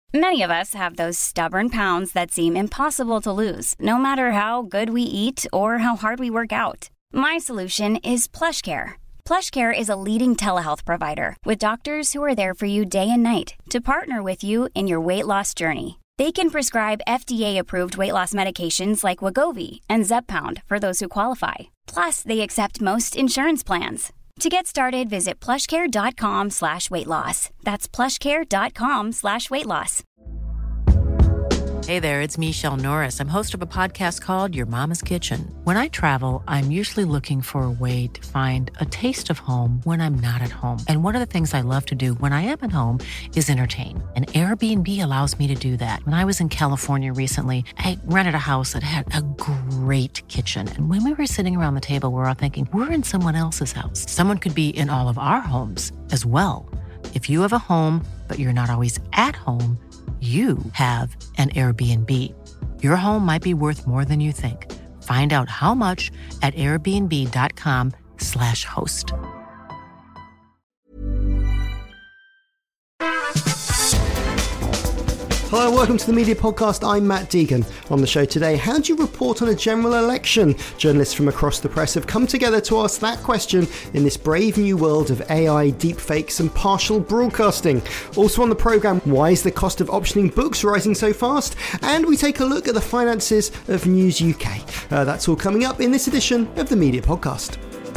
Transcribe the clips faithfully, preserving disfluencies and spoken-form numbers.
Many of us have those stubborn pounds that seem impossible to lose, no matter how good we eat or how hard we work out. My solution is PlushCare. PlushCare is a leading telehealth provider with doctors who are there for you day and night to partner with you in your weight loss journey. They can prescribe F D A-approved weight loss medications like Wegovy and Zepbound for those who qualify. Plus, they accept most insurance plans. To get started, visit plushcare.com slash weight loss. That's plushcare.com slash weight loss. Hey there, it's Michelle Norris. I'm host of a podcast called Your Mama's Kitchen. When I travel, I'm usually looking for a way to find a taste of home when I'm not at home. And one of the things I love to do when I am at home is entertain. And Airbnb allows me to do that. When I was in California recently, I rented a house that had a great kitchen. And when we were sitting around the table, we were all thinking, we're in someone else's house. Someone could be in all of our homes as well. If you have a home, but you're not always at home, you have an Airbnb. Your home might be worth more than you think. Find out how much at airbnb.com slash host. Hello, welcome to the Media Podcast. I'm Matt Deegan. On the show today, how do you report on a general election? Journalists from across the press have come together to ask that question in this brave new world of A I, deepfakes and partial broadcasting. Also on the programme, why is the cost of optioning books rising so fast? And we take a look at the finances of News U K. Uh, that's all coming up in this edition of the Media Podcast.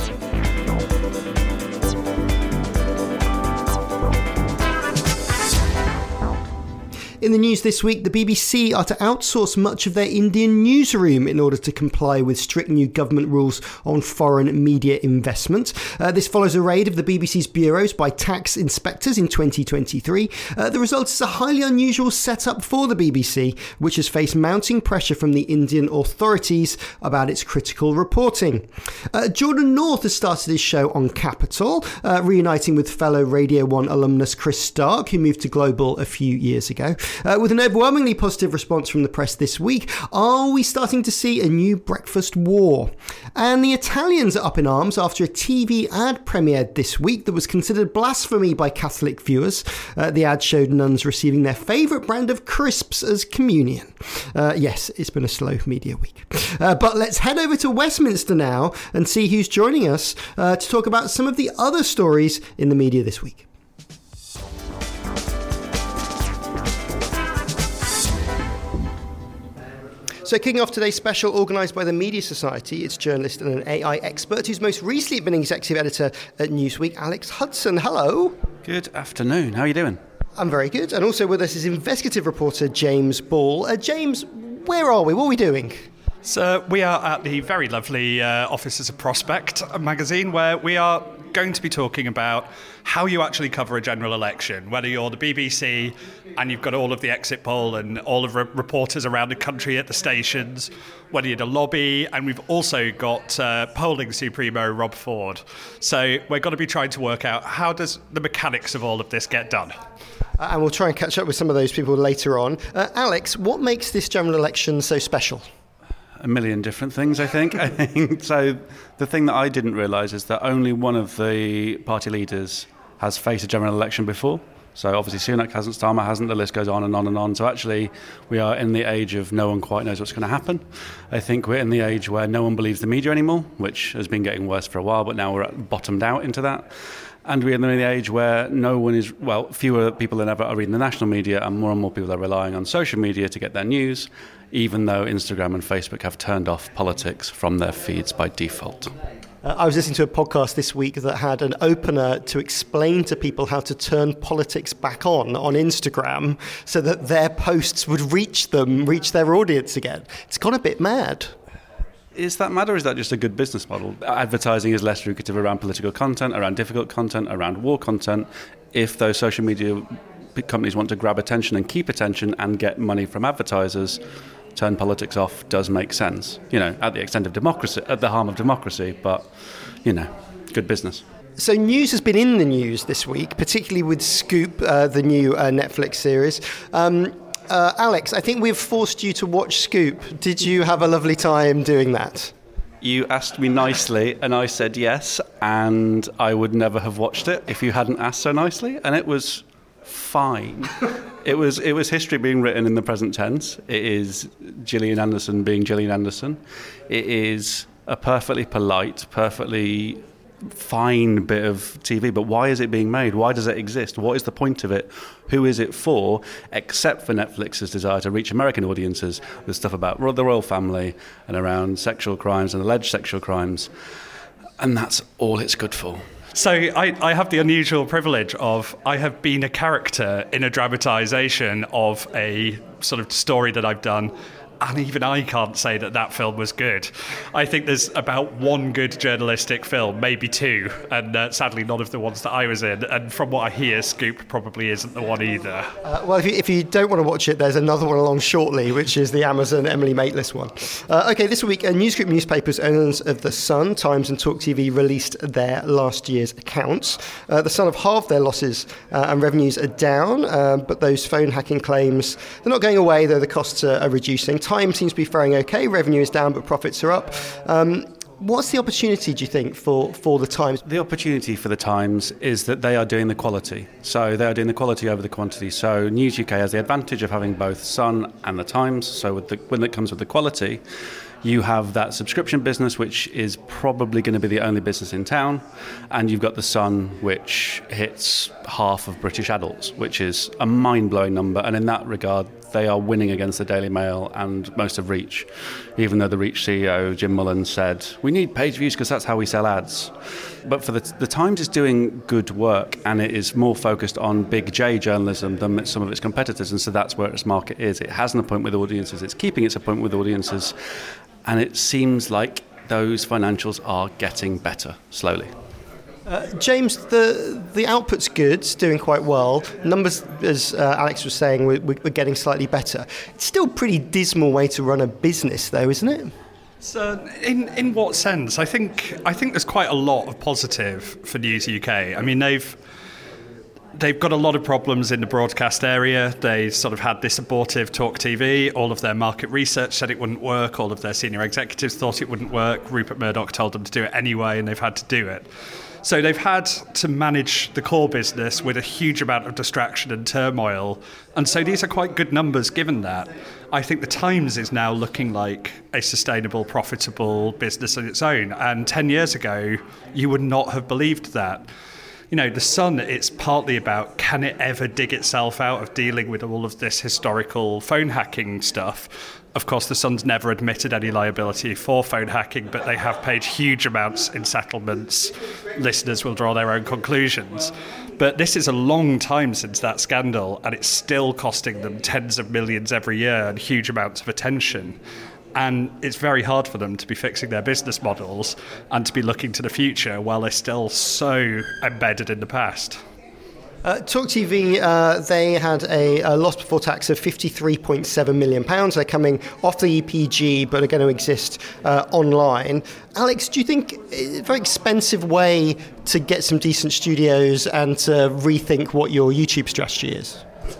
In the news this week, the B B C are to outsource much of their Indian newsroom in order to comply with strict new government rules on foreign media investment. Uh, this follows a raid of the B B C's bureaus by tax inspectors in twenty twenty-three. Uh, the result is a highly unusual setup for the B B C, which has faced mounting pressure from the Indian authorities about its critical reporting. Uh, Jordan North has started his show on Capital, uh, reuniting with fellow Radio one alumnus Chris Stark, who moved to Global a few years ago. Uh, with an overwhelmingly positive response from the press this week, are we starting to see a new breakfast war? And the Italians are up in arms after a T V ad premiered this week that was considered blasphemy by Catholic viewers. Uh, the ad showed nuns receiving their favourite brand of crisps as communion. Uh, yes, it's been a slow media week. Uh, but let's head over to Westminster now and see who's joining us uh, to talk about some of the other stories in the media this week. So kicking off today's special organised by the Media Society, it's journalist and an A I expert who's most recently been executive editor at Newsweek, Alex Hudson. Hello. Good afternoon. How are you doing? I'm very good. And also with us is investigative reporter James Ball. Uh, James, where are we? What are we doing? So we are at the very lovely uh, Officers of Prospect magazine, where we are going to be talking about how you actually cover a general election, whether you're the B B C and you've got all of the exit poll and all of the reporters around the country at the stations, whether you're the lobby, and we've also got uh, polling supremo Rob Ford. So we're going to be trying to work out how does the mechanics of all of this get done. Uh, and we'll try and catch up with some of those people later on. Uh, Alex, what makes this general election so special? A million different things, I think. I think so. The thing that I didn't realise is that only one of the party leaders has faced a general election before. So obviously Sunak hasn't, Starmer hasn't, the list goes on and on and on. So actually we are in the age of no one quite knows what's going to happen. I think we're in the age where no one believes the media anymore, which has been getting worse for a while, but now we're bottomed out into that. And we're in the age where no one is, well, fewer people than ever are reading the national media, and more and more people are relying on social media to get their news, even though Instagram and Facebook have turned off politics from their feeds by default. Uh, I was listening to a podcast this week that had an opener to explain to people how to turn politics back on on Instagram so that their posts would reach them, reach their audience again. It's gone a bit mad. Is that mad, or is that just a good business model? Advertising is less lucrative around political content, around difficult content, around war content. If those social media companies want to grab attention and keep attention and get money from advertisers, turn politics off does make sense. You know, at the extent of democracy, at the harm of democracy, but, you know, good business. So news has been in the news this week, particularly with Scoop, uh, the new uh, Netflix series. Um, Uh, Alex, I think we've forced you to watch Scoop. Did you have a lovely time doing that? You asked me nicely, and I said yes, and I would never have watched it if you hadn't asked so nicely. And it was fine. It was it was history being written in the present tense. It is Gillian Anderson being Gillian Anderson. It is a perfectly polite, perfectly fine bit of T V, but why is it being made? Why does it exist? What is the point of it? Who is it for? Except for Netflix's desire to reach American audiences with stuff about the royal family and around sexual crimes and alleged sexual crimes. And that's all it's good for. So I, I have the unusual privilege of I have been a character in a dramatisation of a sort of story that I've done, and even I can't say that that film was good. I think there's about one good journalistic film, maybe two, and uh, sadly none of the ones that I was in. And from what I hear, Scoop probably isn't the one either. Uh, well, if you, if you don't want to watch it, there's another one along shortly, which is the Amazon Emily Maitlis one. Uh, OK, this week, uh, News Group newspapers, owners of The Sun, Times and Talk T V released their last year's accounts. Uh, the Sun have halved their losses uh, and revenues are down, uh, but those phone hacking claims, they're not going away, though the costs are, are reducing. Time seems to be faring okay. Revenue is down, but profits are up. Um, what's the opportunity, do you think, for, for the Times? The opportunity for the Times is that they are doing the quality. So they are doing the quality over the quantity. So News U K has the advantage of having both Sun and the Times. So with the, when it comes with the quality, you have that subscription business, which is probably going to be the only business in town, and you've got the Sun, which hits half of British adults, which is a mind-blowing number. And in that regard, they are winning against the Daily Mail and most of Reach, even though the Reach C E O, Jim Mullen, said, we need page views because that's how we sell ads. But for the, the Times is doing good work, and it is more focused on big J journalism than some of its competitors, and so that's where its market is. It has an appointment with audiences, it's keeping its appointment with audiences, and it seems like those financials are getting better, slowly. Uh, James, the the output's good, it's doing quite well. Numbers, as uh, Alex was saying, we're, we're getting slightly better. It's still a pretty dismal way to run a business, though, isn't it? So, in in what sense? I think I think there's quite a lot of positive for News U K. I mean, they've they've got a lot of problems in the broadcast area. They sort of had this abortive Talk T V. All of their market research said it wouldn't work. All of their senior executives thought it wouldn't work. Rupert Murdoch told them to do it anyway, and they've had to do it. So they've had to manage the core business with a huge amount of distraction and turmoil. And so these are quite good numbers given that. I think the Times is now looking like a sustainable, profitable business on its own. And ten years ago, you would not have believed that. You know, The Sun, it's partly about, can it ever dig itself out of dealing with all of this historical phone hacking stuff? Of course, The Sun's never admitted any liability for phone hacking, but they have paid huge amounts in settlements. Listeners will draw their own conclusions. But this is a long time since that scandal, and it's still costing them tens of millions every year and huge amounts of attention. And it's very hard for them to be fixing their business models and to be looking to the future while they're still so embedded in the past. Uh, Talk T V, uh, they had a, a loss before tax of fifty-three point seven million pounds. They're coming off the E P G, but are going to exist uh, online. Alex, do you think it's a very expensive way to get some decent studios and to rethink what your YouTube strategy is?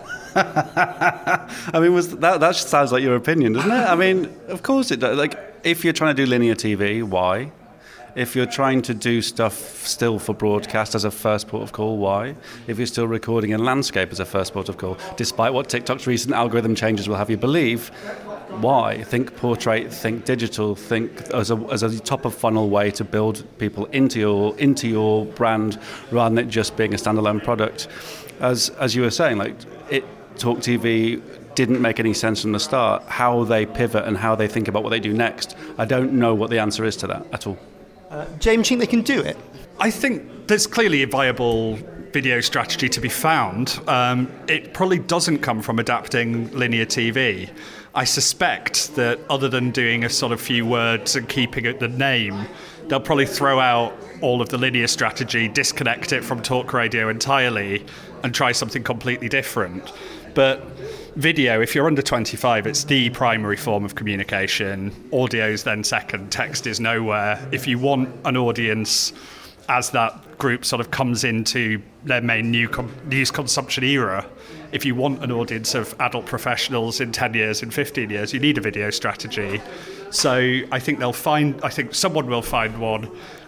I mean, was that, that sounds like your opinion, doesn't it? I mean, of course it does. Like, if you're trying to do linear T V, why? If you're trying to do stuff still for broadcast as a first port of call, why? If you're still recording in landscape as a first port of call, despite what TikTok's recent algorithm changes will have you believe, why? Think portrait, think digital, think as a as a top of funnel way to build people into your into your brand rather than it just being a standalone product. As as you were saying, like it Talk T V didn't make any sense from the start. How they pivot and how they think about what they do next, I don't know what the answer is to that at all. Uh, James, do you think they can do it? I think there's clearly a viable video strategy to be found. Um, it probably doesn't come from adapting linear T V. I suspect that other than doing a sort of few words and keeping it the name, they'll probably throw out all of the linear strategy, disconnect it from talk radio entirely, and try something completely different. But video, if you're under twenty-five, it's the primary form of communication. Audio's then second. Text is nowhere. If you want an audience as that group sort of comes into their main new com- news consumption era, if you want an audience of adult professionals in ten years, in fifteen years, you need a video strategy. So I think they'll find, I think someone will find one.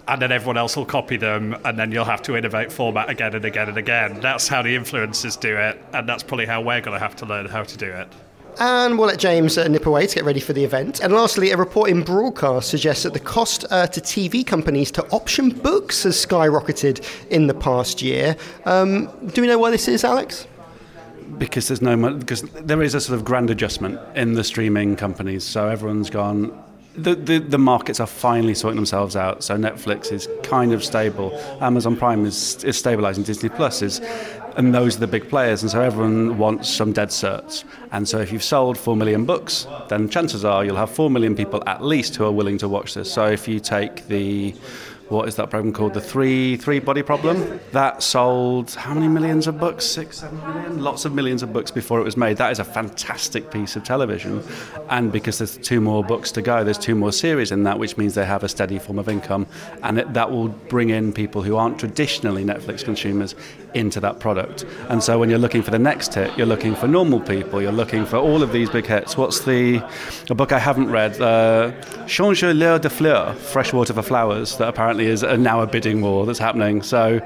and then everyone else will copy them, and then you'll have to innovate format again and again and again. That's how the influencers do it, and that's probably how we're going to have to learn how to do it. And we'll let James uh, nip away to get ready for the event. And lastly, a report in Broadcast suggests that the cost uh, to T V companies to option books has skyrocketed in the past year. Um, do we know why this is, Alex? Because there's no money, because there is a sort of grand adjustment in the streaming companies. So everyone's gone. The, the the markets are finally sorting themselves out. So Netflix is kind of stable. Amazon Prime is is stabilising. Disney Plus is, and those are the big players. And so everyone wants some dead certs. And so if you've sold four million books, then chances are you'll have four million people at least who are willing to watch this. So if you take the what is that program called? The Three Three Body Problem? That sold how many millions of books? Six, seven million? Lots of millions of books before it was made. That is a fantastic piece of television. And because there's two more books to go, there's two more series in that, which means they have a steady form of income. And it, that will bring in people who aren't traditionally Netflix consumers into that product. And so when you're looking for the next hit, you're looking for normal people, you're looking for all of these big hits. What's the a book I haven't read? Uh, Changeleur de Fleurs, Freshwater for Flowers, that apparently is a, now a bidding war that's happening. So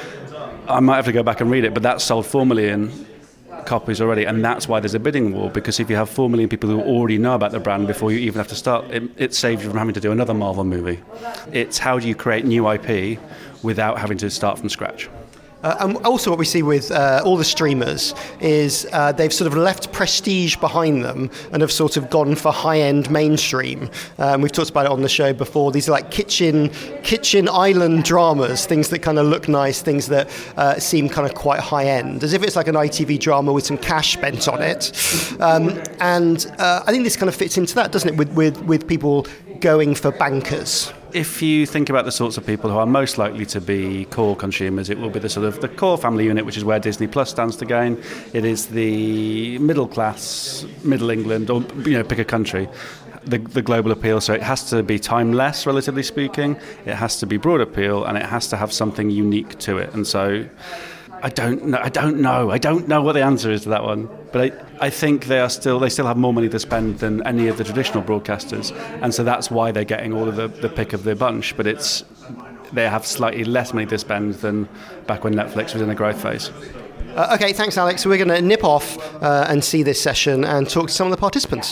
I might have to go back and read it, but that's sold four million copies already, and that's why there's a bidding war, because if you have four million people who already know about the brand before you even have to start, it, it saves you from having to do another Marvel movie. It's how do you create new I P without having to start from scratch. Uh, and also what we see with uh, all the streamers is uh, they've sort of left prestige behind them and have sort of gone for high-end mainstream. Um, we've talked about it on the show before. These are like kitchen kitchen island dramas, things that kind of look nice, things that uh, seem kind of quite high-end, as if it's like an I T V drama with some cash spent on it. Um, and uh, I think this kind of fits into that, doesn't it, with, with, with people going for bankers. If you think about the sorts of people who are most likely to be core consumers, it will be the sort of the core family unit, which is where Disney Plus stands to gain. It is the middle class, middle England, or you know, pick a country. The, the global appeal, so it has to be timeless, relatively speaking. It has to be broad appeal, and it has to have something unique to it. And so, I don't know. I don't know. I don't know what the answer is to that one. But I, I think they are still. They still have more money to spend than any of the traditional broadcasters, and so that's why they're getting all of the, the pick of the bunch. But it's they have slightly less money to spend than back when Netflix was in a growth phase. Uh, okay, thanks, Alex. So we're going to nip off uh, and see this session and talk to some of the participants.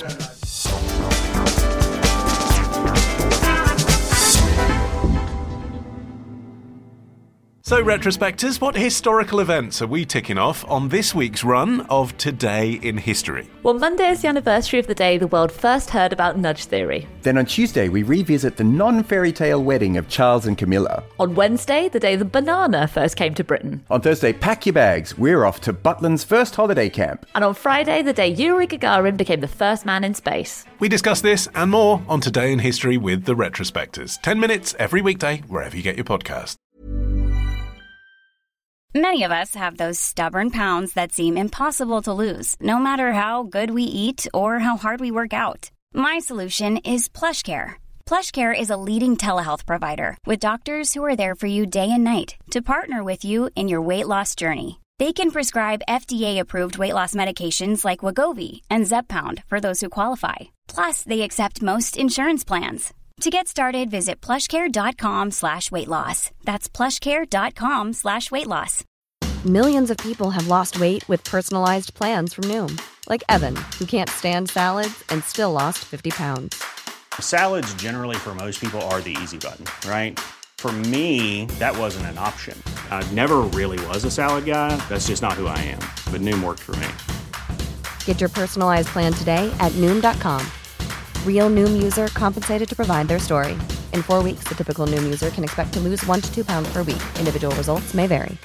So, retrospectors, what historical events are we ticking off on this week's run of Today in History? Well, Monday is the anniversary of the day the world first heard about nudge theory. Then on Tuesday, we revisit the non-fairy tale wedding of Charles and Camilla. On Wednesday, the day the banana first came to Britain. On Thursday, pack your bags. We're off to Butlin's first holiday camp. And on Friday, the day Yuri Gagarin became the first man in space. We discuss this and more on Today in History with the retrospectors. Ten minutes every weekday, wherever you get your podcast. Many of us have those stubborn pounds that seem impossible to lose, no matter how good we eat or how hard we work out. My solution is PlushCare. PlushCare is a leading telehealth provider with doctors who are there for you day and night to partner with you in your weight loss journey. They can prescribe F D A-approved weight loss medications like Wegovy and Zepbound for those who qualify. Plus, they accept most insurance plans. To get started, visit plushcare.com slash weight loss. That's plushcare.com slash weight loss. Millions of people have lost weight with personalized plans from Noom. Like Evan, who can't stand salads and still lost fifty pounds. Salads generally for most people are the easy button, right? For me, that wasn't an option. I never really was a salad guy. That's just not who I am. But Noom worked for me. Get your personalized plan today at Noom dot com. Real Noom user compensated to provide their story. In four weeks, the typical Noom user can expect to lose one to two pounds per week. Individual results may vary.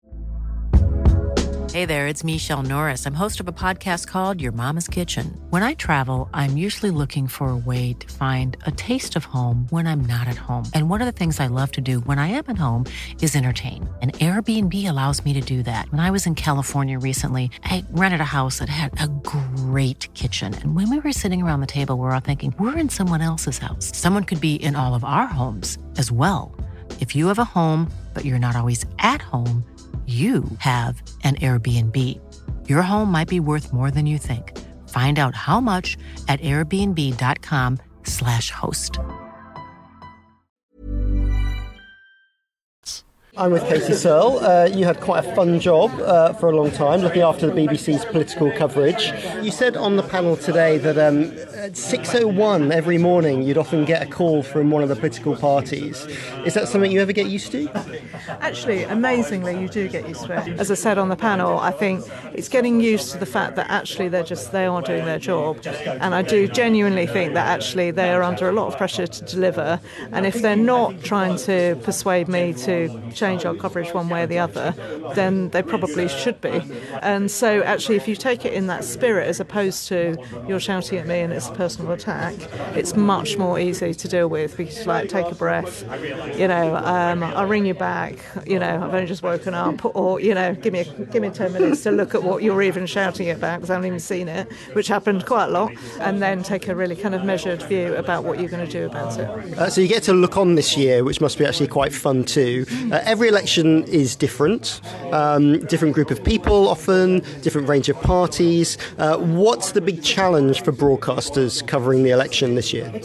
Hey there, it's Michelle Norris. I'm host of a podcast called Your Mama's Kitchen. When I travel, I'm usually looking for a way to find a taste of home when I'm not at home. And one of the things I love to do when I am at home is entertain. And Airbnb allows me to do that. When I was in California recently, I rented a house that had a great kitchen. And when we were sitting around the table, we were all thinking, we're in someone else's house. Someone could be in all of our homes as well. If you have a home, but you're not always at home, you have an Airbnb. Your home might be worth more than you think. Find out how much at airbnb.com slash host. I'm with Katie Searle. Uh, you had quite a fun job uh, for a long time, looking after the B B C's political coverage. You said on the panel today that um, at six oh one every morning you'd often get a call from one of the political parties. Is that something you ever get used to? Actually, amazingly, you do get used to it. As I said on the panel, I think it's getting used to the fact that actually they're just, they are doing their job. And I do genuinely think that actually they are under a lot of pressure to deliver. And if they're not trying to persuade me to change our coverage one way or the other, then they probably should be. And so actually, if you take it in that spirit, as opposed to you're shouting at me and it's a personal attack, it's much more easy to deal with, because like, take a breath, you know, um, I'll ring you back, you know, I've only just woken up, or, you know, give me a, give me ten minutes to look at what you're even shouting about, because I haven't even seen it, which happened quite a lot, and then take a really kind of measured view about what you're going to do about it. Uh, so you get to look on this year, which must be actually quite fun too. Uh, every election is different, um, different group of people often, different range of parties. Uh, what's the big challenge for broadcasters covering the election this year?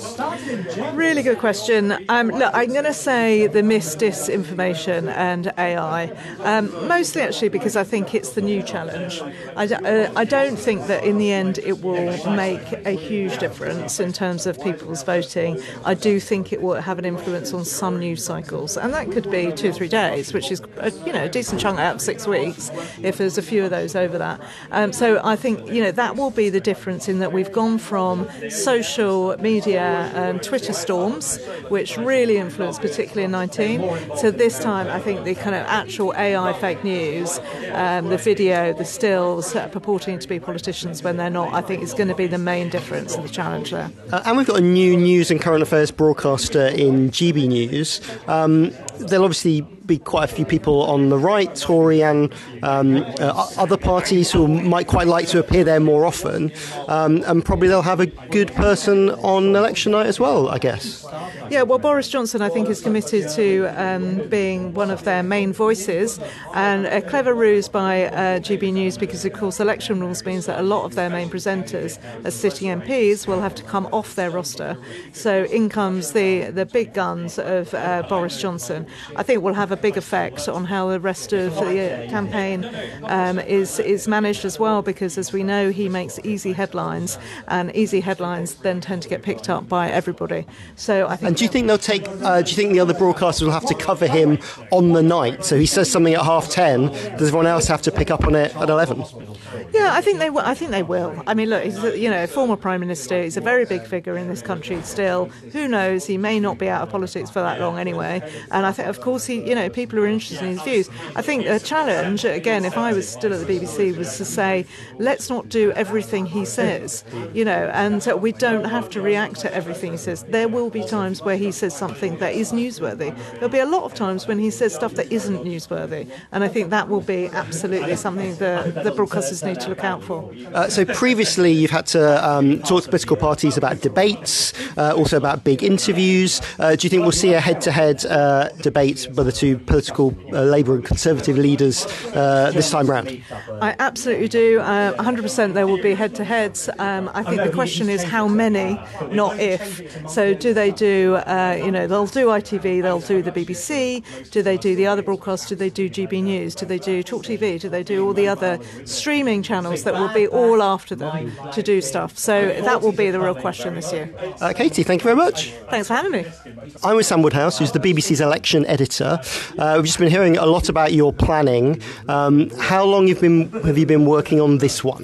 Really good question. Um, look, I'm going to say the misdisinformation and A I, um, mostly actually because I think it's the new challenge. I, d- uh, I don't think that in the end it will make a huge difference in terms of people's voting. I do think it will have an influence on some news cycles, and that could be two or three days, which is a, you know, a decent chunk out of six weeks if there's a few of those over that. Um, so I think, you know, that will be the difference, in that we've gone from social media and Twitter storms, which really influenced particularly in nineteen, so this time I think the kind of actual A I fake news, um, the video, the stills uh, purporting to be politicians when they're not, I think is going to be the main difference and the challenge there. Uh, and we've got a new news and current affairs broadcaster in G B News. Um, there'll obviously be quite a few people on the right, Tory and um, uh, other parties, who might quite like to appear there more often, um, and probably they'll have a good person on election night as well, I guess. Yeah, well, Boris Johnson, I think, is committed to um, being one of their main voices, and a clever ruse by uh, G B News, because, of course, election rules means that a lot of their main presenters as sitting M Ps will have to come off their roster. So in comes the, the big guns of uh, Boris Johnson. I think will have a big effect on how the rest of the campaign um, is, is managed as well, because, as we know, he makes easy headlines, and easy headlines then tend to get picked up by everybody. So I think. And do you think they'll take? Uh, do you think the other broadcasters will have to cover him on the night? So he says something at half ten. Does everyone else have to pick up on it at eleven? Yeah, I think they will. I think they will. I mean, look, he's a, you know, former prime minister. He's a very big figure in this country still. Who knows? He may not be out of politics for that long anyway. And I think, of course, he, you know, people are interested in his views. I think a challenge, again, if I was still at the B B C, was to say, let's not do everything he says, you know, and uh, we don't have to react to everything he says. There will be times where he says something that is newsworthy. There'll be a lot of times when he says stuff that isn't newsworthy. And I think that will be absolutely something that the broadcasters need to look out for. Uh, so previously you've had to um, talk to political parties about debates, uh, also about big interviews. Uh, do you think we'll see a head-to-head uh, debate by the two political uh, Labour and Conservative leaders uh, this time round? I absolutely do. Uh, one hundred percent there will be head-to-heads. Um, I think the question is how many, not if. So do they do, uh, you know, they'll do I T V, they'll do the B B C, do they do the other broadcasts, do they do G B News, do they do Talk T V, do they do all the other streaming channels that will be all after them to do stuff? So that will be the real question this year. Uh, Katie, thank you very much. Thanks for having me. I'm with Sam Woodhouse, who's the B B C's election editor. Uh, we've just been hearing a lot about your planning. Um, how long have, been, have you been working on this one?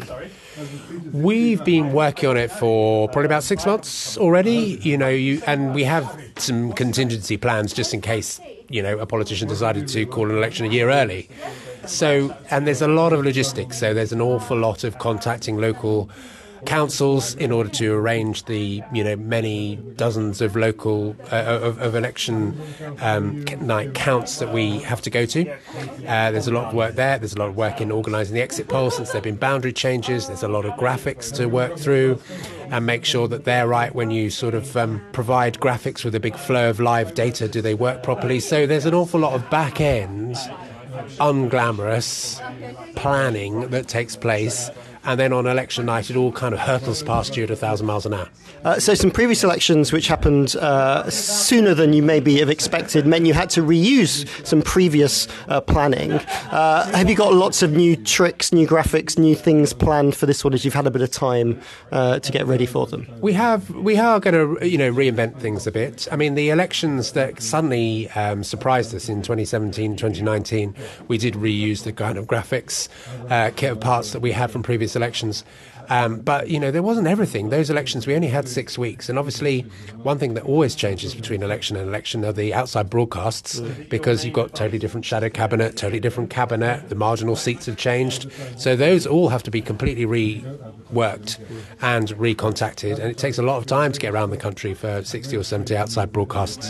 We've been working on it for probably about six months already, you know, you, and we have some contingency plans just in case, you know, a politician decided to call an election a year early. So, and there's a lot of logistics, so there's an awful lot of contacting local councils in order to arrange the, you know, many dozens of local uh, of, of election um, night counts that we have to go to. Uh, there's a lot of work there. There's a lot of work in organising the exit polls since there have been boundary changes. There's a lot of graphics to work through and make sure that they're right when you sort of um, provide graphics with a big flow of live data. Do they work properly? So there's an awful lot of back end, unglamorous planning that takes place. and then on election night it all kind of hurtles past you at a thousand miles an hour. Uh, so some previous elections which happened uh, sooner than you maybe have expected meant you had to reuse some previous uh, planning. Uh, have you got lots of new tricks, new graphics, new things planned for this one as you've had a bit of time uh, to get ready for them? We have. We are going to, you know, reinvent things a bit. I mean, the elections that suddenly um, surprised us in twenty seventeen, twenty nineteen, we did reuse the kind of graphics uh, kit of parts that we had from previous elections. Um, but, you know, there wasn't everything. Those elections, we only had six weeks. And obviously, one thing that always changes between election and election are the outside broadcasts, because you've got totally different shadow cabinet, totally different cabinet, the marginal seats have changed. So those all have to be completely reworked and recontacted. And it takes a lot of time to get around the country for sixty or seventy outside broadcasts.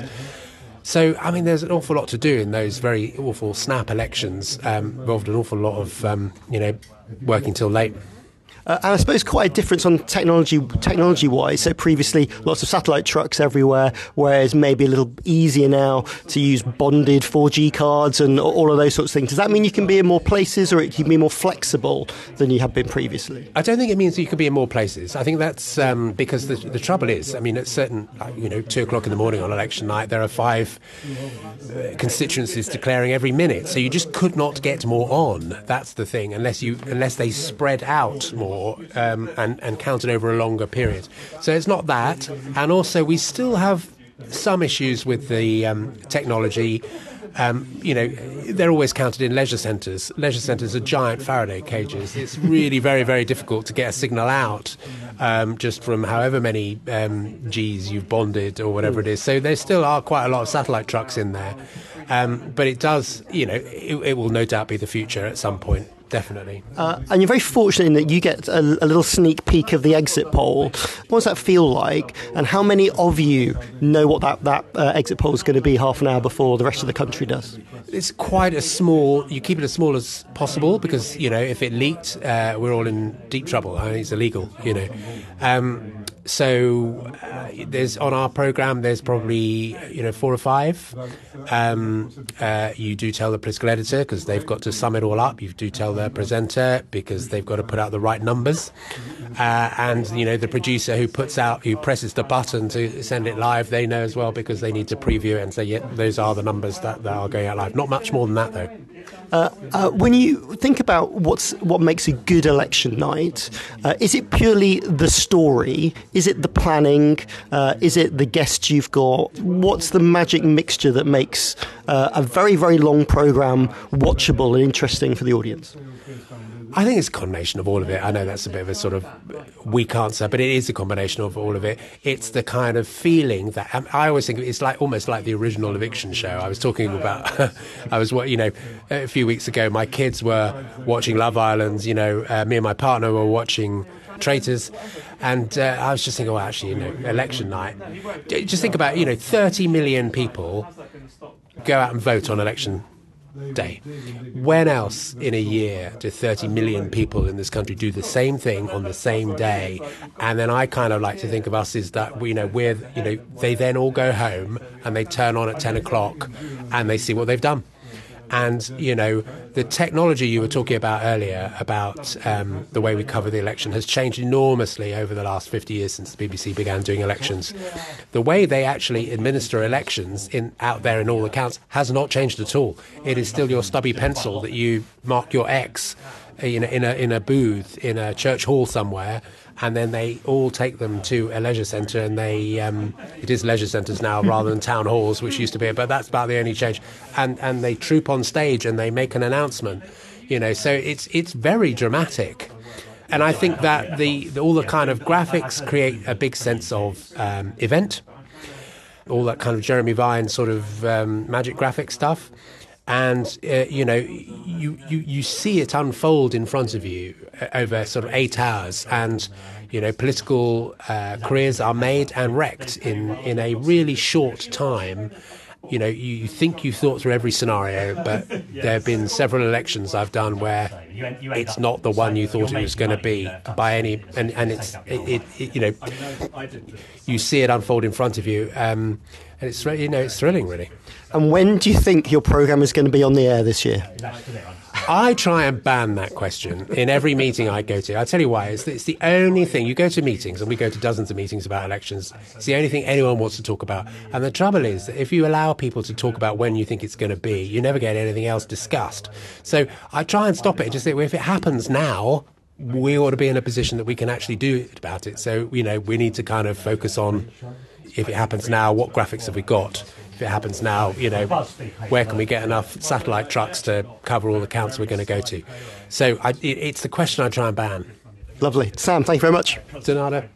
So, I mean, there's an awful lot to do in those very awful snap elections, um, involved an awful lot of, um, you know, working till late. Uh, and I suppose quite a difference on technology, technology-wise. So previously, lots of satellite trucks everywhere, whereas maybe a little easier now to use bonded four G cards and all of those sorts of things. Does that mean you can be in more places, or it can be more flexible than you have been previously? I don't think it means you can be in more places. I think that's um, because the, the trouble is, I mean, at certain, you know, two o'clock in the morning on election night, there are five uh, constituencies declaring every minute. So you just could not get more on. That's the thing, unless you unless they spread out more. Um, and, and counted over a longer period. So it's not that. And also we still have some issues with the um, technology. Um, you know, they're always counted in leisure centres. Leisure centres are giant Faraday cages. It's really very, very difficult to get a signal out um, just from however many um, Gs you've bonded or whatever it is. So there still are quite a lot of satellite trucks in there. Um, but it does, you know, it, it will no doubt be the future at some point. Definitely. Uh, and you're very fortunate in that you get a, a little sneak peek of the exit poll. What does that feel like? And how many of you know what that, that uh, exit poll is going to be half an hour before the rest of the country does? It's quite a small, you keep it as small as possible because, you know, if it leaked, uh, we're all in deep trouble. I mean, it's illegal, you know. Um, So uh, there's on our programme, there's probably, you know, four or five. Um, uh, you do tell the political editor because they've got to sum it all up. You do tell the presenter because they've got to put out the right numbers. Uh, and, you know, the producer who puts out, who presses the button to send it live, they know as well because they need to preview it and say, yeah, those are the numbers that, that are going out live. Not much more than that, though. Uh, uh, when you think about what's what makes a good election night, uh, is it purely the story? Is it the planning? Uh, is it the guests you've got? What's the magic mixture that makes uh, a very, very long programme watchable and interesting for the audience? I think it's a combination of all of it. I know that's a bit of a sort of weak answer, but it is a combination of all of it. It's the kind of feeling that um, I always think it's like almost like the original Eviction show. I was talking about, I was, you know, a few weeks ago, my kids were watching Love Island. You know, uh, me and my partner were watching Traitors, and uh, I was just thinking, well, actually, you know, election night. Just think about, you know, thirty million people go out and vote on election day. When else in a year do thirty million people in this country do the same thing on the same day? And then I kind of like to think of us as that, you know, we're, you know, they then all go home and they turn on at ten o'clock and they see what they've done. And, you know, the technology you were talking about earlier about um, the way we cover the election has changed enormously over the last fifty years since the B B C began doing elections. The way they actually administer elections in out there in all accounts has not changed at all. It is still your stubby pencil that you mark your X in a, in a, in a booth in a church hall somewhere, and then they all take them to a leisure centre, and they um, it is leisure centres now rather than town halls, which used to be, but that's about the only change. And and they troop on stage and they make an announcement, you know. So it's it's very dramatic, and I think that the, the all the kind of graphics create a big sense of um, event, all that kind of Jeremy Vine sort of um, magic graphic stuff. And, uh, you know, you, you, you see it unfold in front of you over sort of eight hours. And, you know, political uh, careers are made and wrecked in, in a really short time. You know, you, you think you've thought through every scenario, but there have been several elections I've done where it's not the one you thought it was going to be by any, and, and it's, it, it, it, you know, you see it unfold in front of you. Um, and it's, you know, it's thrilling, really. And when do you think your programme is going to be on the air this year? I try and ban that question in every meeting I go to. I'll tell you why. It's, it's the only thing. You go to meetings, and we go to dozens of meetings about elections. It's the only thing anyone wants to talk about. And the trouble is that if you allow people to talk about when you think it's going to be, you never get anything else discussed. So I try and stop it and just say, well, if it happens now, we ought to be in a position that we can actually do about it. So, you know, we need to kind of focus on, if it happens now, what graphics have we got? If it happens now, you know, where can we get enough satellite trucks to cover all the counts we're going to go to? So I, it, it's the question I try and ban. Lovely. Sam, thank you very much. Donato.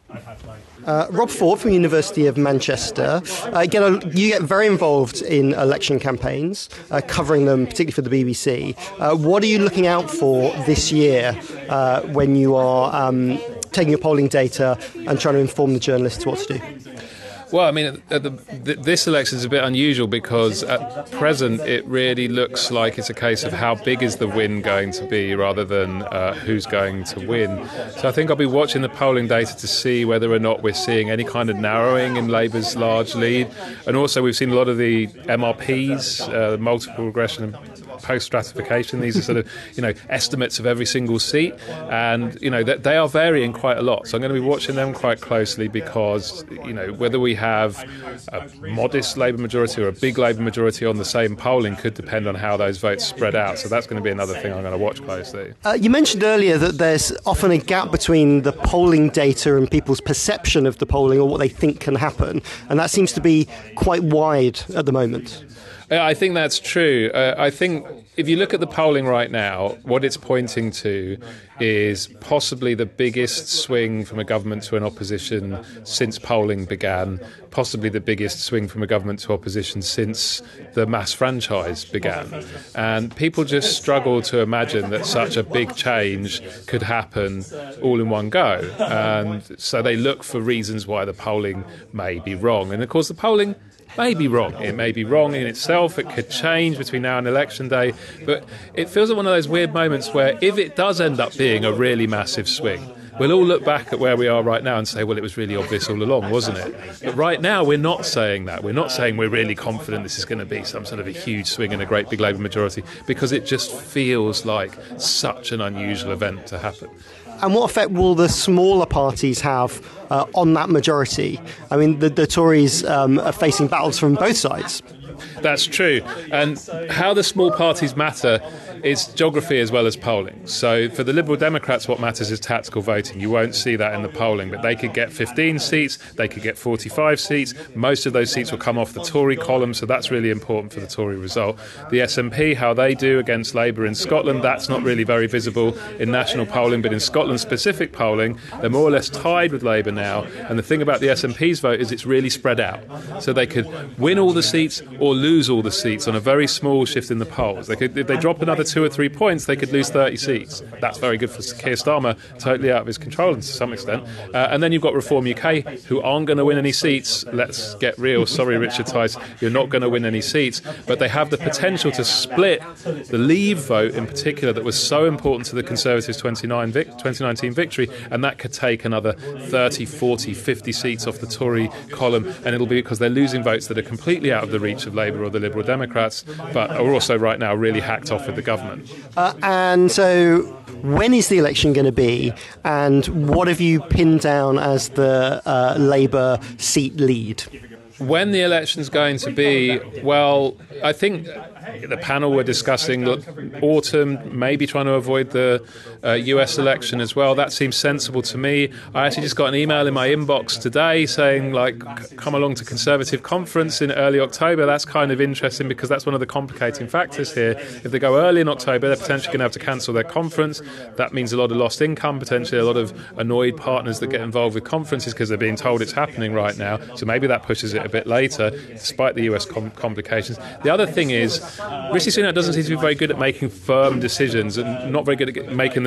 Uh, Rob Ford from the University of Manchester. Uh, get a, you get very involved in election campaigns, uh, covering them particularly for the B B C. Uh, what are you looking out for this year uh, when you are um, taking your polling data and trying to inform the journalists what to do? Well, I mean, at the, this election is a bit unusual because at present it really looks like it's a case of how big is the win going to be rather than uh, who's going to win. So I think I'll be watching the polling data to see whether or not we're seeing any kind of narrowing in Labour's large lead. And also we've seen a lot of the M R Ps, uh, multiple regression post-stratification. These are sort of, you know, estimates of every single seat, and, you know, they are varying quite a lot. So I'm going to be watching them quite closely because, you know, whether we have a modest Labour majority or a big Labour majority on the same polling could depend on how those votes spread out. So that's going to be another thing I'm going to watch closely. Uh, you mentioned earlier that there's often a gap between the polling data and people's perception of the polling or what they think can happen, and that seems to be quite wide at the moment. I think that's true. Uh, I think if you look at the polling right now, what it's pointing to is possibly the biggest swing from a government to an opposition since polling began, possibly the biggest swing from a government to opposition since the mass franchise began. And people just struggle to imagine that such a big change could happen all in one go. And so they look for reasons why the polling may be wrong. And of course, the polling may be wrong. It may be wrong in itself. It could change between now and election day. But it feels like one of those weird moments where if it does end up being a really massive swing, we'll all look back at where we are right now and say, well, it was really obvious all along, wasn't it? But right now, we're not saying that. We're not saying we're really confident this is going to be some sort of a huge swing and a great big Labour majority, because it just feels like such an unusual event to happen. And what effect will the smaller parties have uh, on that majority? I mean, the, the Tories um, are facing battles from both sides. That's true. And how the small parties matter is geography as well as polling. So for the Liberal Democrats, what matters is tactical voting. You won't see that in the polling, but they could get fifteen seats, they could get forty-five seats. Most of those seats will come off the Tory column, so that's really important for the Tory result. The S N P, how they do against Labour in Scotland, that's not really very visible in national polling, but in Scotland-specific polling, they're more or less tied with Labour now. And the thing about the S N P's vote is it's really spread out. So they could win all the seats or lose all the seats on a very small shift in the polls. They could, if they drop another two or three points, they could lose thirty seats. That's very good for Keir Starmer, totally out of his control to some extent. Uh, and then you've got Reform U K, who aren't going to win any seats. Let's get real. Sorry, Richard Tice, you're not going to win any seats. But they have the potential to split the Leave vote in particular that was so important to the Conservatives' twenty nineteen victory, and that could take another thirty, forty, fifty seats off the Tory column, and it'll be because they're losing votes that are completely out of the reach of Labour or the Liberal Democrats, but are also right now really hacked off with the government. Uh, and so when is the election going to be, and what have you pinned down as the uh, Labour seat lead? When the election's going to be, well, I think the panel were discussing autumn, maybe trying to avoid the uh, U S election as well. That seems sensible to me. I actually just got an email in my inbox today saying, like, come along to Conservative conference in early October. That's kind of interesting because that's one of the complicating factors here. If they go early in October, they're potentially going to have to cancel their conference. That means a lot of lost income, potentially a lot of annoyed partners that get involved with conferences because they're being told it's happening right now. So maybe that pushes it a bit later, despite the U S com- complications. The other thing is, Rishi Sunak doesn't seem to be very good at making firm decisions and not very good at making them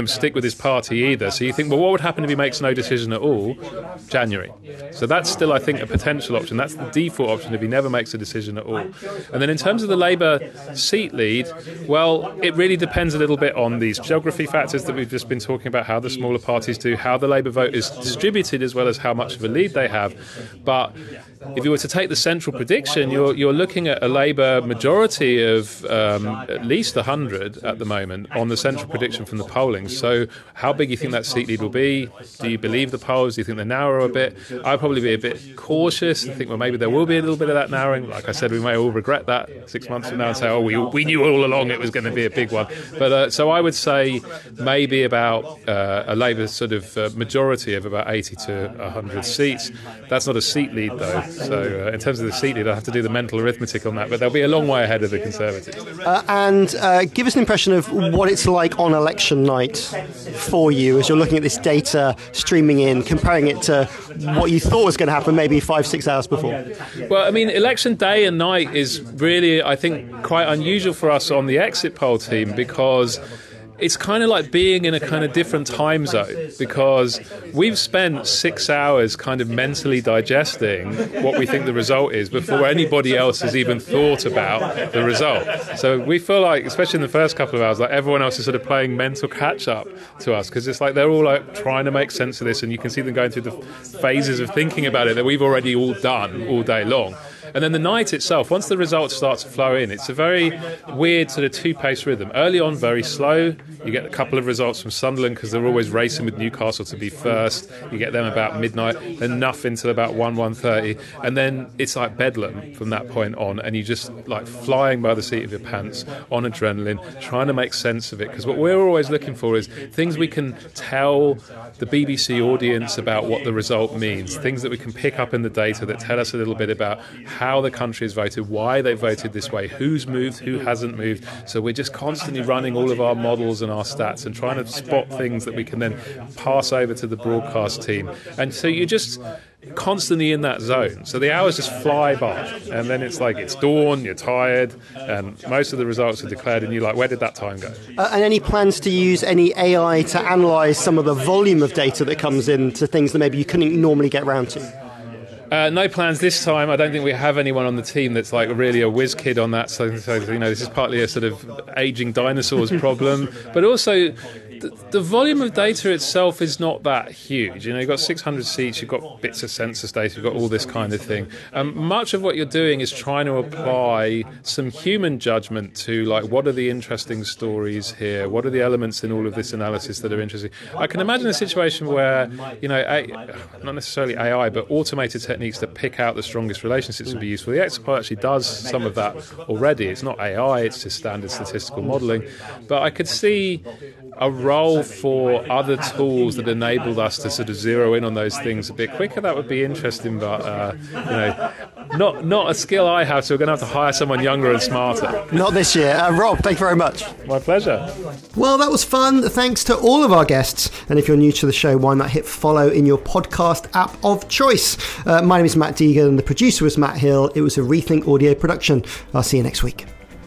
to stick with his party either. So you think, well, what would happen if he makes no decision at all? January. So that's still, I think, a potential option. That's the default option if he never makes a decision at all. And then in terms of the Labour seat lead, well, it really depends a little bit on these geography factors that we've just been talking about, how the smaller parties do, how the Labour vote is distributed, as well as how much of a lead they have. But if you were to take the central prediction, you're you're looking at a Labour majority of um, at least one hundred at the moment on the central prediction from the polling. So how big do you think that seat lead will be? Do you believe the polls? Do you think they narrow a bit? I'd probably be a bit cautious and think, well, maybe there will be a little bit of that narrowing. Like I said, we may all regret that six months from now and say, oh, we we knew all along it was going to be a big one. But uh, so I would say maybe about uh, a Labour sort of uh, majority of about eighty to one hundred seats. That's not a seat lead, though. So uh, in terms of the seat lead, I'll have to do the mental arithmetic on that, but they'll be a long way ahead of the Conservatives. Uh, and uh, give us an impression of what it's like on election night for you as you're looking at this data streaming in, comparing it to what you thought was going to happen maybe five, six hours before. Well, I mean, election day and night is really, I think, quite unusual for us on the exit poll team, because it's kind of like being in a kind of different time zone, because we've spent six hours kind of mentally digesting what we think the result is before anybody else has even thought about the result. So we feel like, especially in the first couple of hours, like everyone else is sort of playing mental catch-up to us, because it's like they're all like trying to make sense of this, and you can see them going through the phases of thinking about it that we've already all done all day long. And then the night itself, once the results start to flow in, it's a very weird sort of two-pace rhythm. Early on, very slow. You get a couple of results from Sunderland because they're always racing with Newcastle to be first. You get them about midnight, then nothing till about one, one thirty. And then it's like bedlam from that point on, and you just like flying by the seat of your pants on adrenaline, trying to make sense of it. Because what we're always looking for is things we can tell the B B C audience about what the result means, things that we can pick up in the data that tell us a little bit about how the country has voted, why they voted this way, who's moved, who hasn't moved. So we're just constantly running all of our models and our stats and trying to spot things that we can then pass over to the broadcast team. And so you're just constantly in that zone. So the hours just fly by, and then it's like it's dawn, you're tired, and most of the results are declared, and you're like, where did that time go? Uh, and any plans to use any A I to analyse some of the volume of data that comes in to things that maybe you couldn't normally get round to? Uh, no plans this time. I don't think we have anyone on the team that's like really a whiz kid on that. So, so you know, this is partly a sort of aging dinosaurs problem, but also the, the volume of data itself is not that huge. You know, you've got six hundred seats, you've got bits of census data, you've got all this kind of thing. Um, much of what you're doing is trying to apply some human judgment to, like, what are the interesting stories here? What are the elements in all of this analysis that are interesting? I can imagine a situation where, you know, a, not necessarily A I, but automated techniques to pick out the strongest relationships would be useful. The exit poll actually does some of that already. It's not A I, it's just standard statistical modelling. But I could see a role for other tools that enabled us to sort of zero in on those things a bit quicker. That would be interesting, but uh, you know, not not a skill I have, so we're going to have to hire someone younger and smarter. Not this year. Uh, Rob, thank you very much. My pleasure. Well, that was fun. Thanks to all of our guests. And if you're new to the show, why not hit follow in your podcast app of choice? Uh, my name is Matt Deegan, and the producer was Matt Hill. It was a Rethink Audio production. I'll see you next week.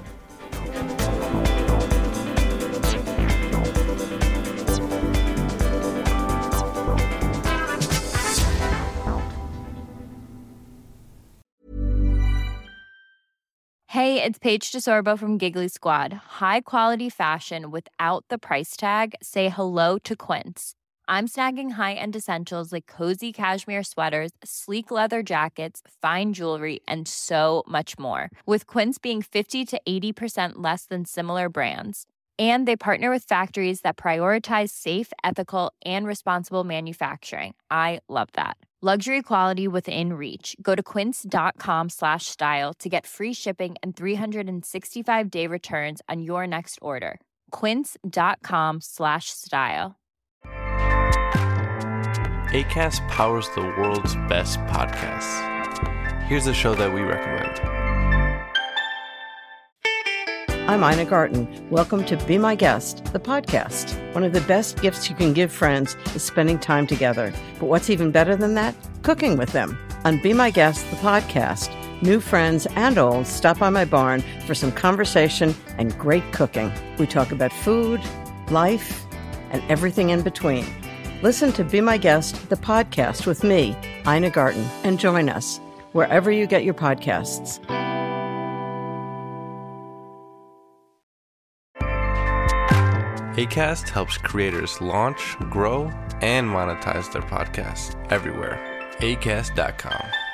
Hey, it's Paige DeSorbo from Giggly Squad. High quality fashion without the price tag. Say hello to Quince. I'm snagging high-end essentials like cozy cashmere sweaters, sleek leather jackets, fine jewelry, and so much more. With Quince being fifty to eighty percent less than similar brands. And they partner with factories that prioritize safe, ethical, and responsible manufacturing. I love that. Luxury quality within reach. Go to quince.com slash style to get free shipping and three sixty-five day returns on your next order. Quince.com slash style. Acast powers the world's best podcasts. Here's a show that we recommend. I'm Ina Garten. Welcome to Be My Guest, the podcast. One of the best gifts you can give friends is spending time together. But what's even better than that? Cooking with them. On Be My Guest, the podcast, new friends and old stop by my barn for some conversation and great cooking. We talk about food, life, and everything in between. Listen to Be My Guest, the podcast with me, Ina Garten, and join us wherever you get your podcasts. Acast helps creators launch, grow, and monetize their podcasts everywhere. acast dot com.